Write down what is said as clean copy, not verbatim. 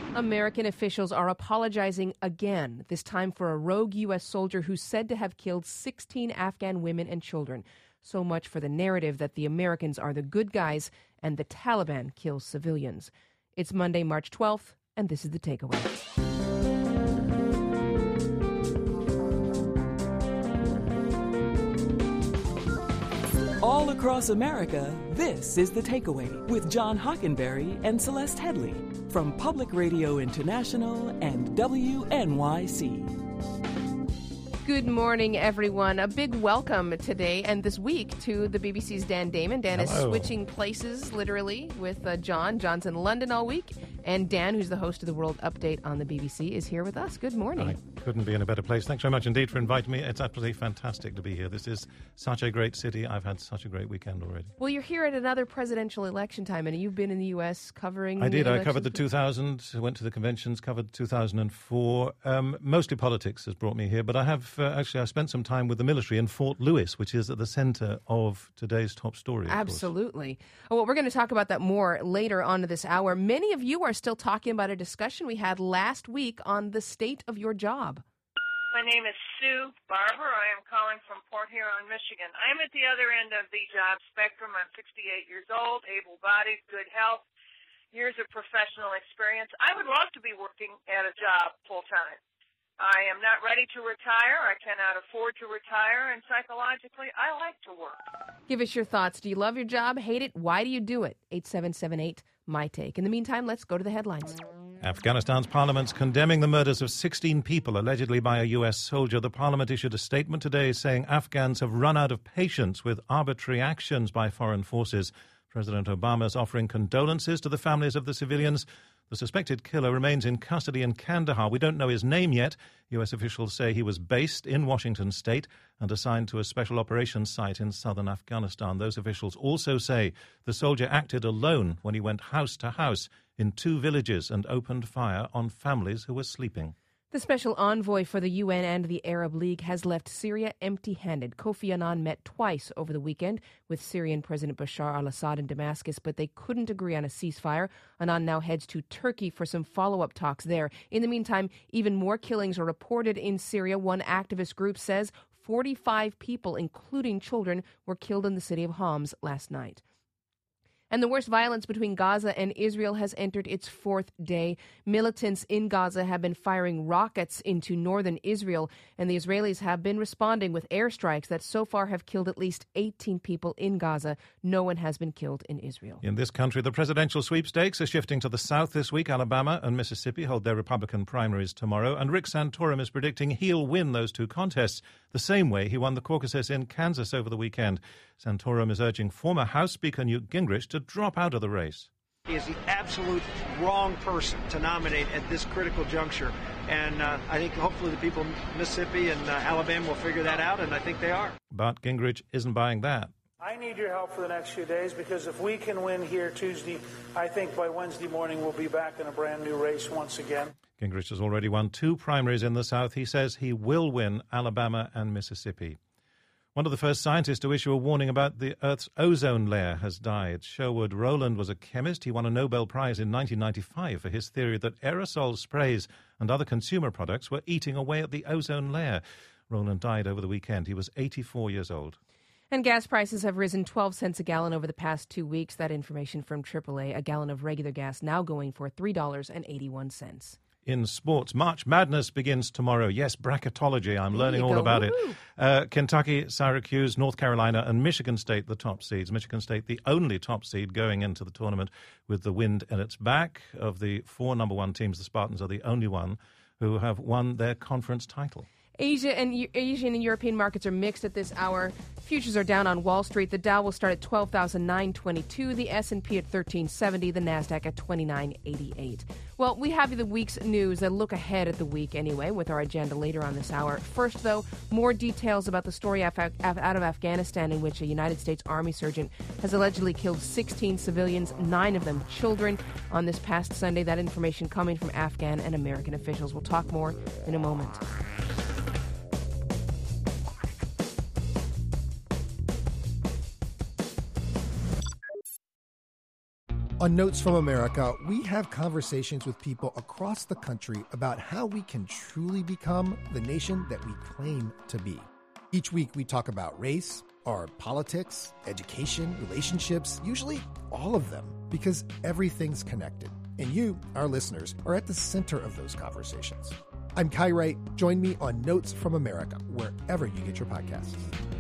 American officials are apologizing again, this time for a rogue U.S. soldier who's said to have killed 16 Afghan women and children. So much for the narrative that the Americans are the good guys and the Taliban kills civilians. It's Monday, March 12th, and this is The Takeaway. All across America, this is The Takeaway with John Hockenberry and Celeste Headley from Public Radio International and WNYC. Good morning, everyone. A big welcome today and this week to the BBC's Dan Damon. Dan is switching places, literally, with John. John's in London all week. And Dan, who's the host of the World Update on the BBC, is here with us. Good morning. I couldn't be in a better place. Thanks very much indeed for inviting me. It's absolutely fantastic to be here. This is such a great city. I've had such a great weekend already. Well, you're here at another presidential election time, and you've been in the U.S. covering I did. elections. I covered the 2000, went to the conventions, covered 2004. Mostly politics has brought me here, but I have I spent some time with the military in Fort Lewis, which is at the center of today's top story. Absolutely. Well, we're going to talk about that more later on this hour. Many of you are still talking about a discussion we had last week on the state of your job. My name is Sue Barber. I am calling from Port Huron, Michigan. I'm at the other end of the job spectrum. I'm 68 years old, able-bodied, good health, years of professional experience. I would love to be working at a job full-time. I am not ready to retire. I cannot afford to retire, and psychologically, I like to work. Give us your thoughts. Do you love your job? Hate it? Why do you do it? 8778 My Take. In the meantime, let's go to the headlines. Afghanistan's parliament's condemning the murders of 16 people allegedly by a U.S. soldier. The parliament issued a statement today saying Afghans have run out of patience with arbitrary actions by foreign forces. President Obama is offering condolences to the families of the civilians. The suspected killer remains in custody in Kandahar. We don't know his name yet. U.S. officials say he was based in Washington state and assigned to a special operations site in southern Afghanistan. Those officials also say the soldier acted alone when he went house to house in 2 villages and opened fire on families who were sleeping. The special envoy for the UN and the Arab League has left Syria empty-handed. Kofi Annan met twice over the weekend with Syrian President Bashar al-Assad in Damascus, but they couldn't agree on a ceasefire. Annan now heads to Turkey for some follow-up talks there. In the meantime, even more killings are reported in Syria. One activist group says 45 people, including children, were killed in the city of Homs last night. And the worst violence between Gaza and Israel has entered its 4th day. Militants in Gaza have been firing rockets into northern Israel, and the Israelis have been responding with airstrikes that so far have killed at least 18 people in Gaza. No one has been killed in Israel. In this country, the presidential sweepstakes are shifting to the south this week. Alabama and Mississippi hold their Republican primaries tomorrow, and Rick Santorum is predicting he'll win those 2 contests the same way he won the caucuses in Kansas over the weekend. Santorum is urging former House Speaker Newt Gingrich to drop out of the race. He is the absolute wrong person to nominate at this critical juncture. And I think hopefully the people in Mississippi and Alabama will figure that out, and I think they are. But Gingrich isn't buying that. I need your help for the next few days, because if we can win here Tuesday, I think by Wednesday morning we'll be back in a brand new race once again. Gingrich has already won 2 primaries in the South. He says he will win Alabama and Mississippi. One of the first scientists to issue a warning about the Earth's ozone layer has died. Sherwood Rowland was a chemist. He won a Nobel Prize in 1995 for his theory that aerosol sprays and other consumer products were eating away at the ozone layer. Rowland died over the weekend. He was 84 years old. And gas prices have risen 12 cents a gallon over the past 2 weeks. That information from AAA. A gallon of regular gas now going for $3.81. In sports, March Madness begins tomorrow. Yes, bracketology. I'm learning all about it. Kentucky, Syracuse, North Carolina, and Michigan State, the top seeds. Michigan State, the only top seed going into the tournament with the wind in its back. Of the 4 number 1 teams, the Spartans are the only one who have won their conference title. Asian and European markets are mixed at this hour. Futures are down on Wall Street. The Dow will start at 12,922, the S&P at 1370, the Nasdaq at 2988. Well, we have the week's news, a look ahead at the week anyway, with our agenda later on this hour. First, though, more details about the story out of Afghanistan, in which a United States Army surgeon has allegedly killed 16 civilians, 9 of them children, on this past Sunday. That information coming from Afghan and American officials. We'll talk more in a moment. On Notes from America, we have conversations with people across the country about how we can truly become the nation that we claim to be. Each week, we talk about race, our politics, education, relationships, usually all of them, because everything's connected. And you, our listeners, are at the center of those conversations. I'm Kai Wright. Join me on Notes from America, wherever you get your podcasts.